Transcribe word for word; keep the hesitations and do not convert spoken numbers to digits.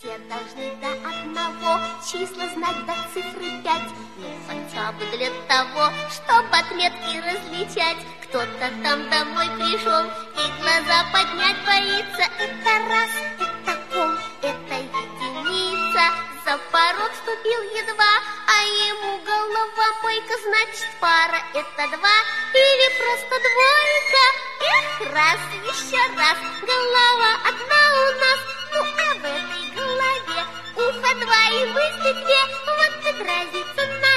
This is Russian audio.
Все должны до одного числа знать до цифры пять. Ну, хотя бы для того, чтобы отметки различать. Кто-то там домой пришел и глаза поднять боится. Это раз, это пол, это единица. За порог ступил едва, а ему головомойка. Значит, пара это два или просто двойка. Эх, раз, еще раз, голова одна у нас. Ну, а в этой голове ухо два и мысли две. Вот тут разница на